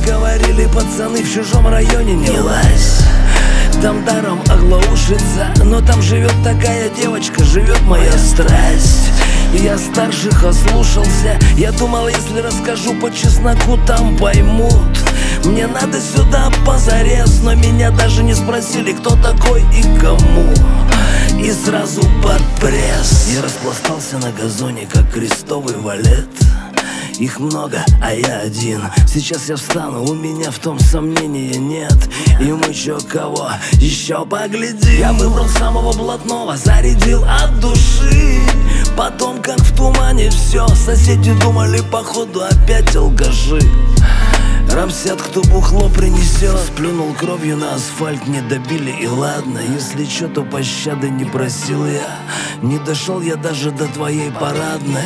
говорили пацаны, в чужом районе не лазь. Там даром оглаушится, но там живет такая девочка, живет моя страсть. И я старших ослушался, я думал, если расскажу по чесноку, там поймут. Мне надо сюда позарез, но меня даже не спросили, кто такой и кому. И сразу под пресс я распластался на газоне, как крестовый валет. Их много, а я один. Сейчас я встану, у меня в том сомнения нет. И мы чё кого, еще погляди. Я выбрал самого блатного, зарядил от души. Потом как в тумане все, соседи думали походу опять алкаши. Рамсят, кто бухло принесет. Сплюнул кровью на асфальт, не добили и ладно. Если чё, то пощады не просил я. Не дошел я даже до твоей парадной.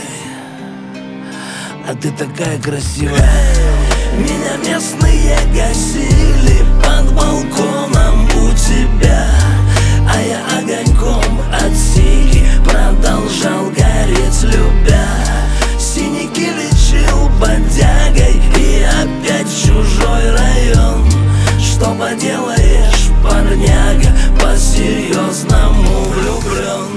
А ты такая красивая. Меня местные гасили под балконом у тебя, а я огоньком от сиги продолжал гореть, любя. Синяки лечил бодягой и опять в чужой район. Что поделаешь, парняга, по-серьезному влюблен.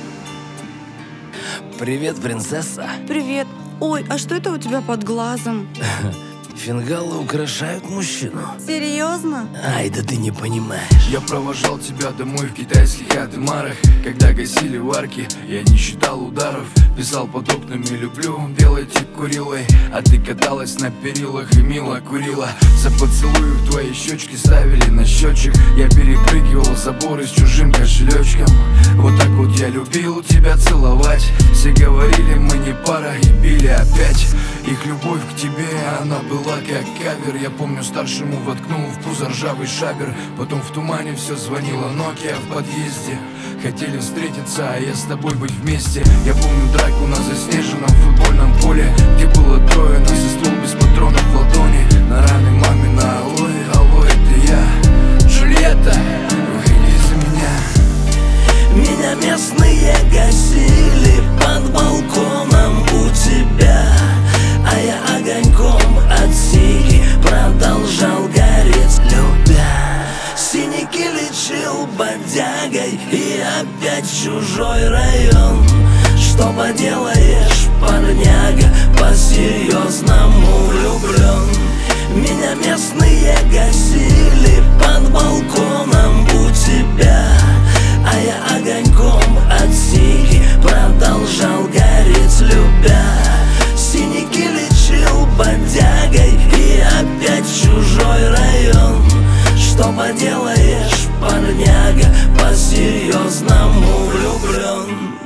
Привет, принцесса. Привет. Ой, а что это у тебя под глазом? Фингалы украшают мужчину. Серьезно? Ай, да ты не понимаешь. Я провожал тебя домой в китайских атымарах. Когда гасили варки, я не считал ударов. Писал под окнами «люблю», делайте курилой. А ты каталась на перилах и мило курила. За поцелуи в твои щечки ставили на счетчик. Я перепрыгивал заборы с чужим кошелечком. Вот так вот я любил тебя целовать. Все говорили, мы не пара, и били опять. Их любовь к тебе, она была как кавер. Я помню, старшему воткнул в пузо ржавый шабер. Потом в тумане все звонила Nokia в подъезде. Хотели встретиться, а я с тобой быть вместе. Я помню драку на заснеженном футбольном поле, где было трое, нас и ствол без патронов в ладони. На раме маме на алоэ, алоэ, это я. Джульетта, выходи за меня. Меня местные гасили под балконом у тебя, а я огоньком от сиги продолжал гореть, любя. Синяки лечил бодягой и опять в чужой район. Что поделаешь, парняга, по-серьезному влюблен. Меня местные гасили под балконом у тебя, а я огоньком от сиги продолжал гореть, любя. Синяки лечил бодягой и опять в чужой район. Что поделаешь, парняга, по-серьезному влюблен.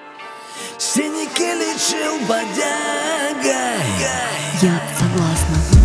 Синяки лечил бодягой. Я согласна.